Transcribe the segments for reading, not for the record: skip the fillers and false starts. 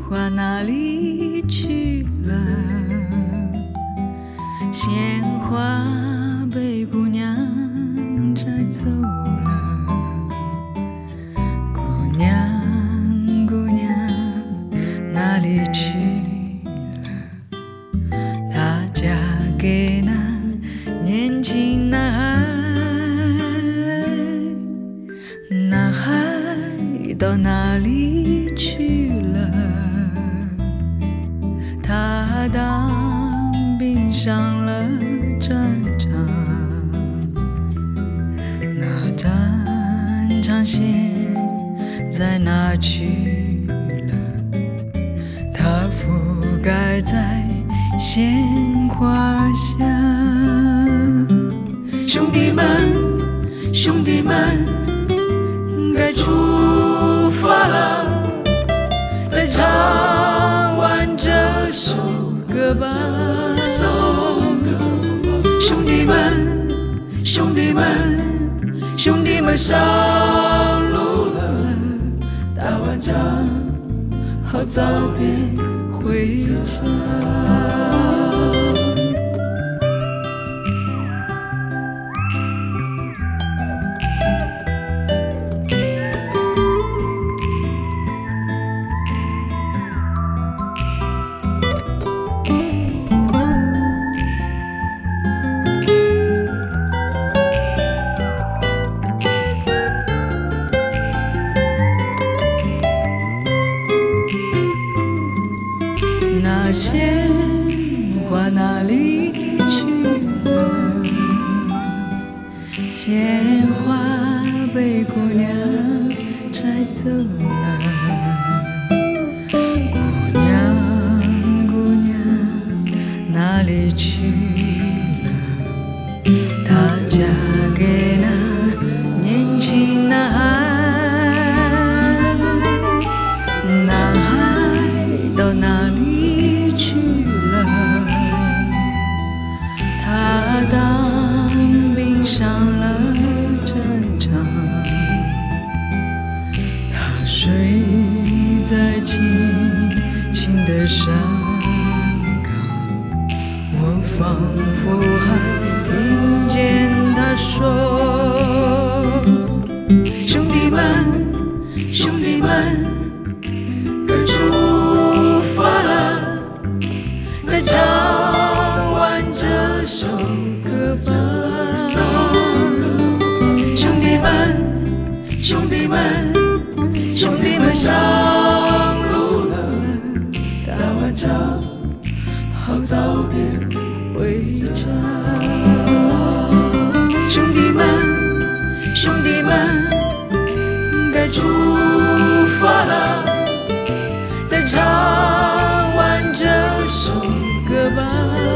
花哪里去了？鲜花被姑娘摘走了。姑娘，姑娘哪里去了？她嫁给那年轻男孩。男孩到哪里去了？他当兵上了战场，那战场线在哪去了？它覆盖在鲜花下。兄弟们，兄弟们，该出发了，再唱完这首歌吧。兄弟们，兄弟们，兄弟们上路了，打完仗好早点回家。那鲜花哪里去了？鲜花被姑娘摘走了。姑娘，姑娘哪里去了？她嫁给那年轻男孩。男孩到哪里去了？他当兵上了战场，他睡在青青的山岗，我仿佛还听见他说：兄弟们，兄弟们，该出发了，再唱完这首歌吧。兄弟们，兄弟们，兄弟们上路了，打完仗好早点回家。兄弟们，兄弟们，该出发了，再唱完这首歌吧。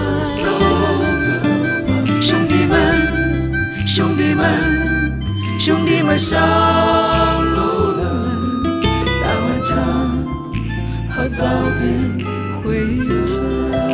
兄弟们，兄弟们，兄弟们上路了，打完仗好早点回家。